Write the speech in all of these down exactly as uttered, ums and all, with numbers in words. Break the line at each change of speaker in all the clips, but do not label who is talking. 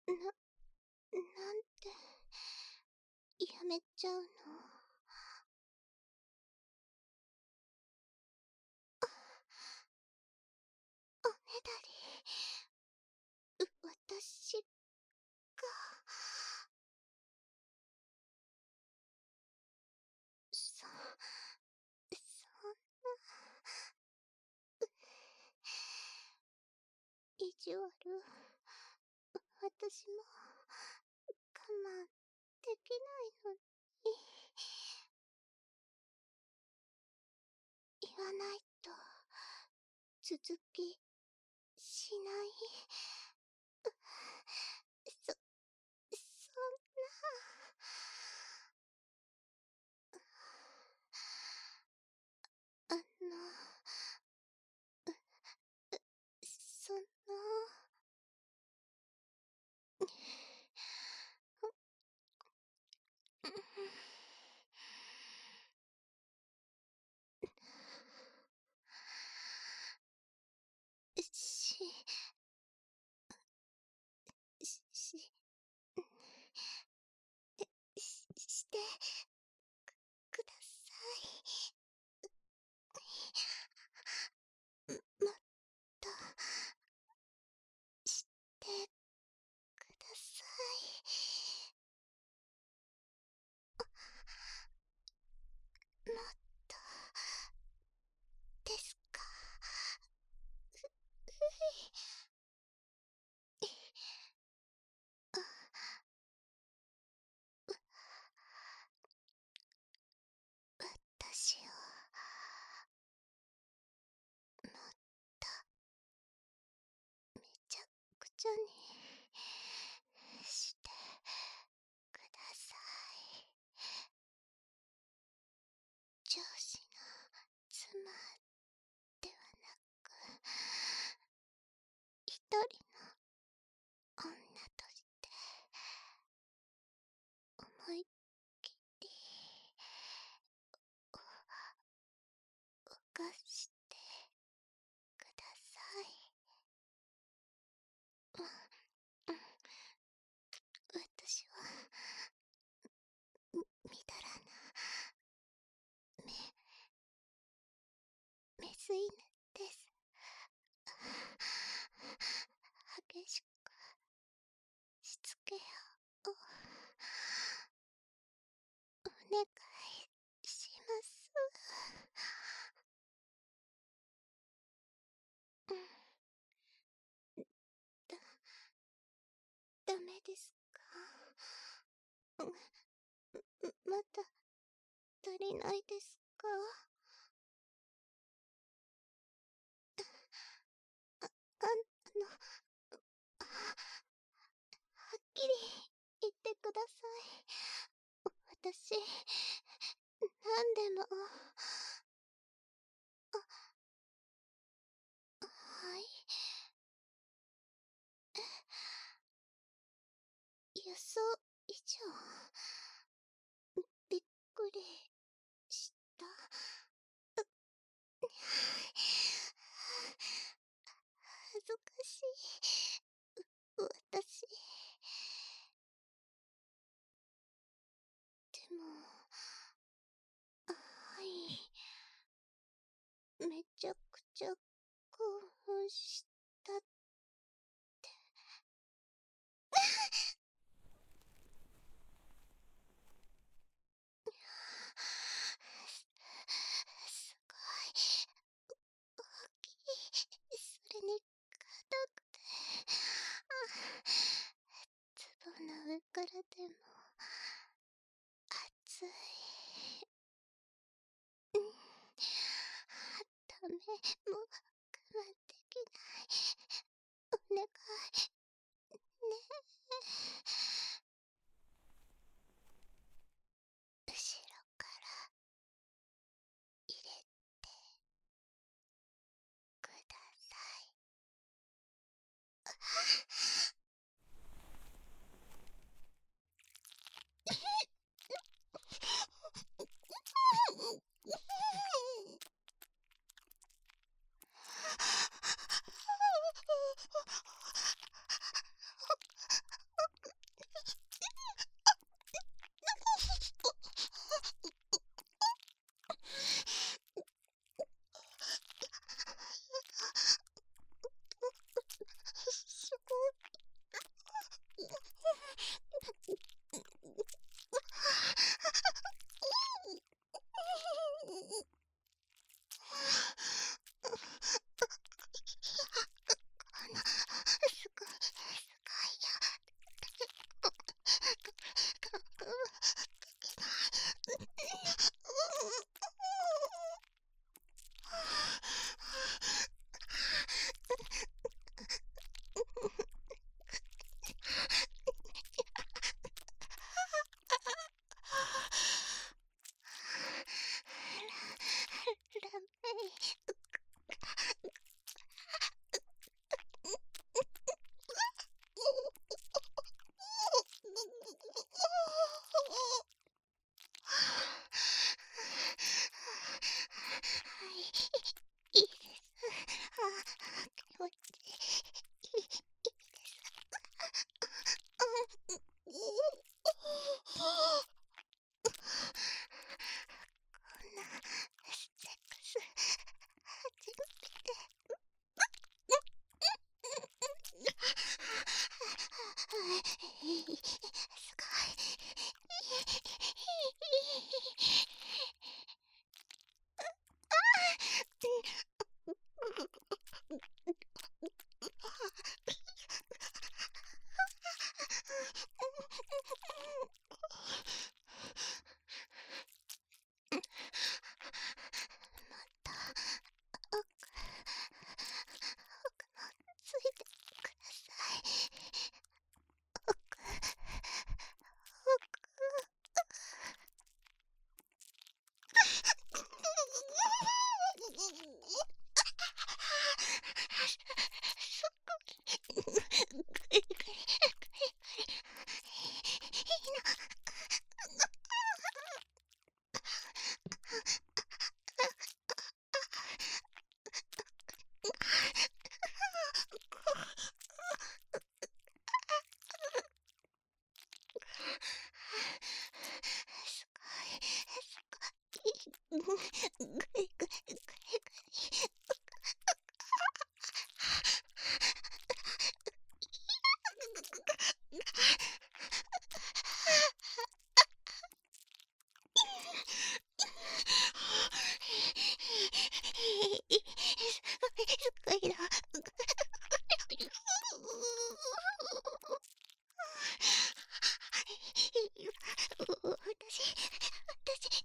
なんて、やめちゃうの。おねだり、う、私が、そ、そんな、意地悪、私も、我慢できないのに、言わないと、続き、しない。そ、そんな。あの、その、し、し、し、し、してください。もっと、してください。もっと、ですか。ふ、ふい。私を、もっと、めちゃくちゃに、してください。上司の妻ではなく、一人の女として思いっきりお犯してください。うん、うん、私はみ、みだらなめ、メス犬です。激しくしつけをお願いします。うん、だ、ダメですか？うん、まだ足りないですか？あ、あの、はっきり言ってください。私、なんでも、あ、はい。予想以上、びっくりした。恥ずかしい。私。でも、はい。めちゃくちゃ興奮したって。すごい大きい。それに硬くて、あ、壺の上からでも熱い。うん、ダメ、もう我慢できない。お願いね。後ろから入れてください。 ぐりぐりぐりぐり。すごいな。私、私、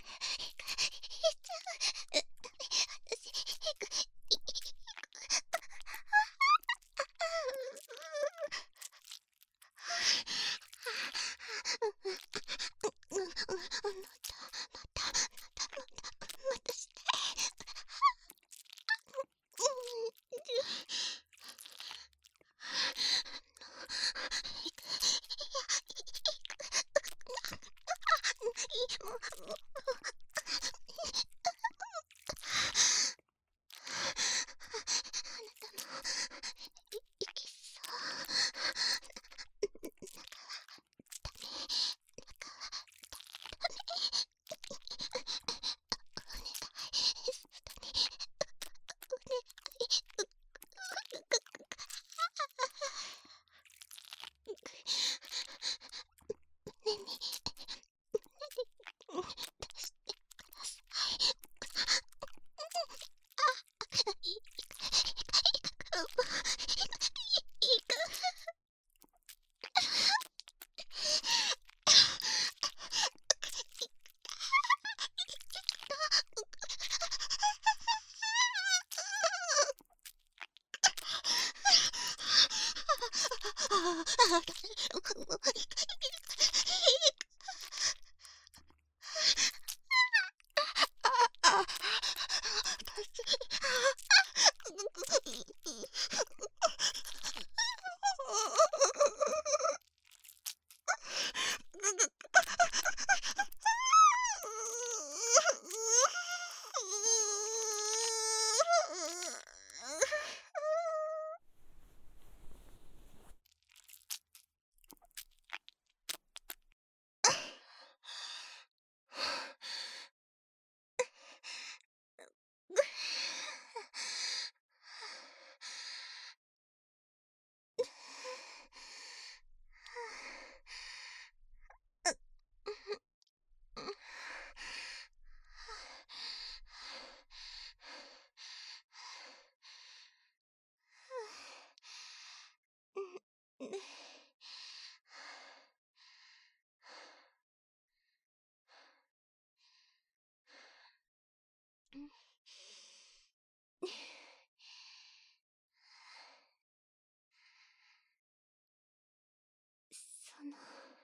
その、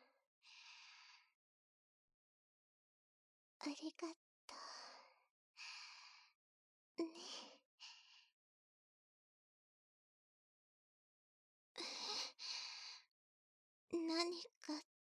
ありがとう。ね。何かって、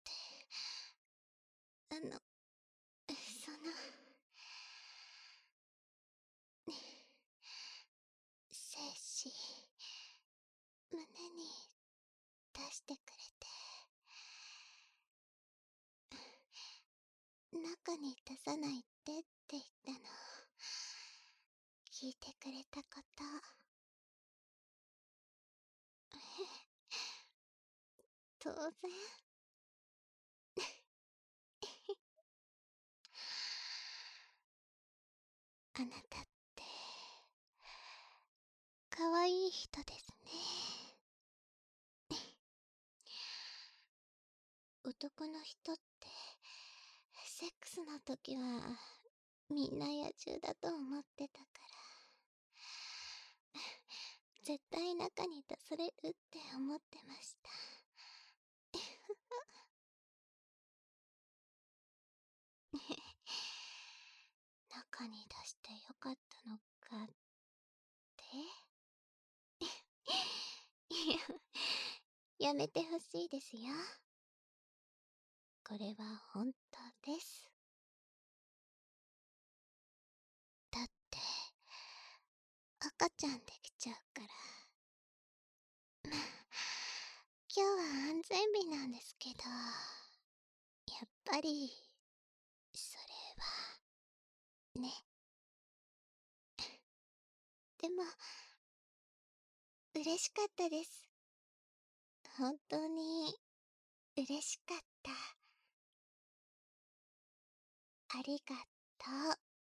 あの、その、精子、胸に出してくれて、中に出さないってって言ったの、聞いてくれたこと。当然。あなたって、かわいい人ですね。男の人って、セックスの時は、みんな野獣だと思ってたから、絶対中に出されるって思ってました。中に出してよかったのかって。いや、やめてほしいですよ。これは本当です。だって、赤ちゃんできちゃうから。まあ、今日は安全日なんですけど、やっぱり、それは。 ね。でも、嬉しかったです。本当に、嬉しかった。ありがとう。